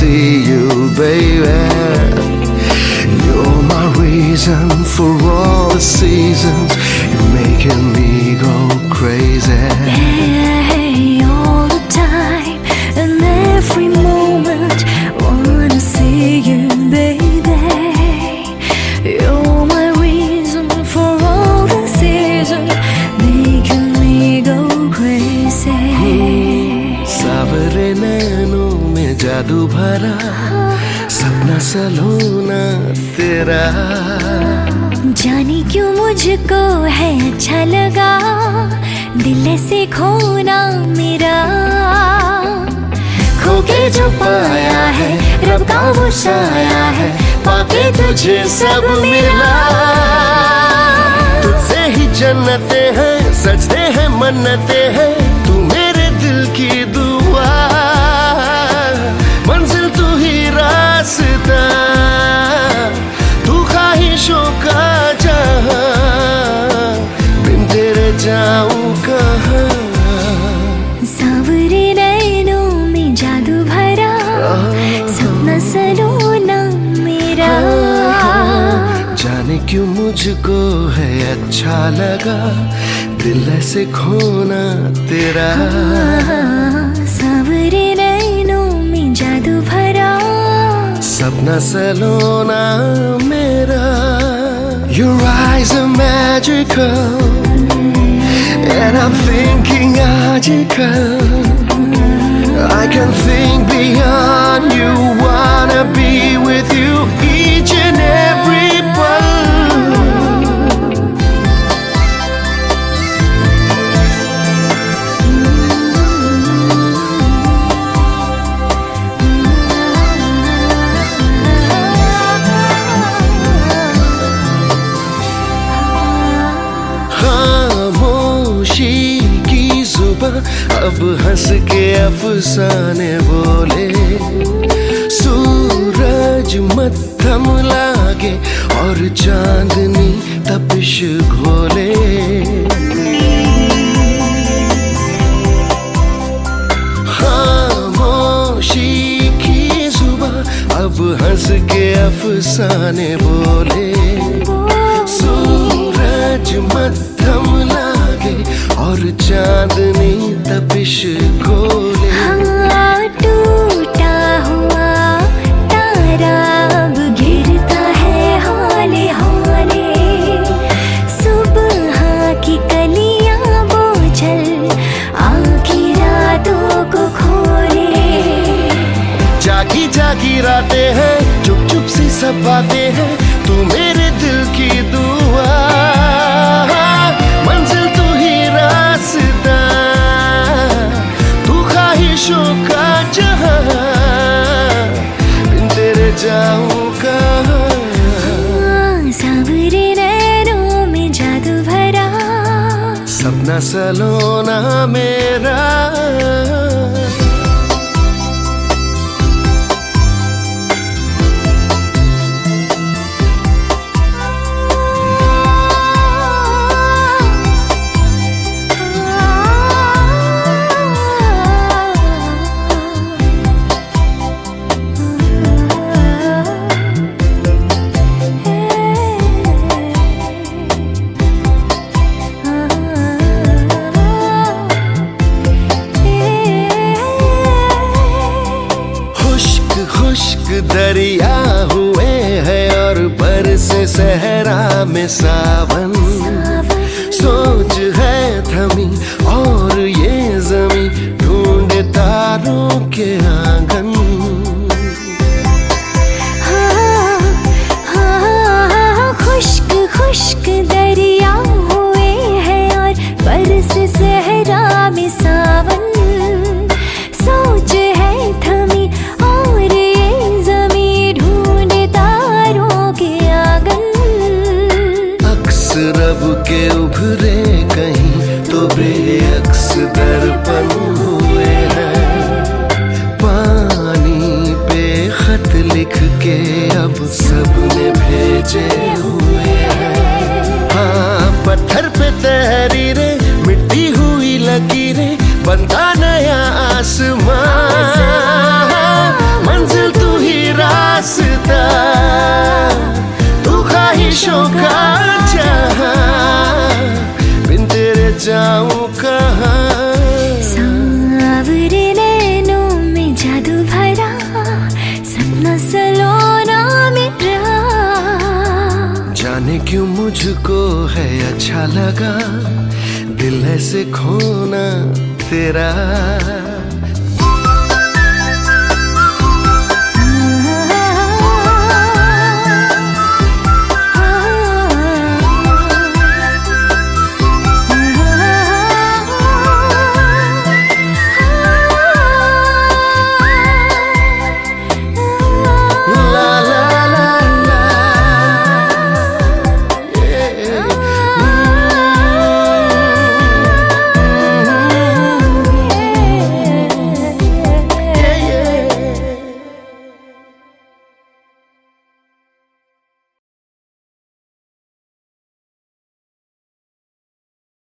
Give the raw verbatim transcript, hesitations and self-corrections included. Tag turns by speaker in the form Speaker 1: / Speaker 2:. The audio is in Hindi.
Speaker 1: see you, baby. You're my reason for all the seasons. You're making me go crazy.
Speaker 2: Hey, all the time and every moment, wanna see you, baby. You're my reason for all the seasons, making me go crazy.
Speaker 1: सावरे नैनों में जादू भरा, सपना सलोना तेरा।
Speaker 2: जाने क्यों मुझको है अच्छा लगा, दिल से खोना मेरा।
Speaker 1: खो के जो पाया है, रब का वो साया है, पाके तुझे सब मिला। तुझसे ही जन्नते हैं, सजते हैं मन्नते हैं, तू मेरे दिल की दुआ। मंजिल तू ही रास्ता, तू ख्वाहिशों का जहां, बिन तेरे जाऊं कहां।
Speaker 2: सावरे नैनों में जादू भरा, सपना सलोना मेरा।
Speaker 1: जाने क्यों मुझको है अच्छा लगा, दिल से खोना तेरा।
Speaker 2: सावरे नैनों में जादू भरा,
Speaker 1: सपना सलोना मेरा। Your eyes are magical, and I'm thinking magical. I can think beyond you, wanna be with you each and every pal. खामोशी की जुबां अब हंस के अफसाने बोले, सूरज मद्धम लागे और चांदनी तपिश घोले। खामोशी की जुबां अब हंस के अफसाने बोले, सूरज मद्धम लागे और चांदनी तपिश घोले।
Speaker 2: हाँ, टूटा हुआ तारा अब गिरता है हाले हाले, सुबह की कलियां बोझल आखी रातों को खोले।
Speaker 1: जागी जागी रातें हैं, चुप चुप सी सब बातें हैं, तू मेरे दिल की दुआ। मंजिल तू ही रास्ता, तू ख्वाहिशों का जहां, बिन तेरे जाऊं कहां।
Speaker 2: सावरे नैनों में जादू भरा,
Speaker 1: सपना सलोना मेरा। खुश्क दरिया हुए हैं और बरसे सहरा में सावन। सोच है थमी और ये जमी ढूंढे तारों के आंगन।
Speaker 2: हाँ, हाँ, खुश्क खुश्क दरिया हुए हैं और बरसे सहरा में सावन। सोच है थमी और ये जमी ढूंढे तारों के आंगन।
Speaker 1: अक्स रब के उभरे कहीं तो बेअक्स दर्पण हुए हैं, पानी पे खत लिख के अब सबने भेजे हुए हैं। हाँ, पत्थर पे तहरीरें, मिट्टी हुई लकीरें, बनता नया आसमां। मंजिल जाने क्यों मुझको है अच्छा लगा दिल ऐसे खोना तेरा।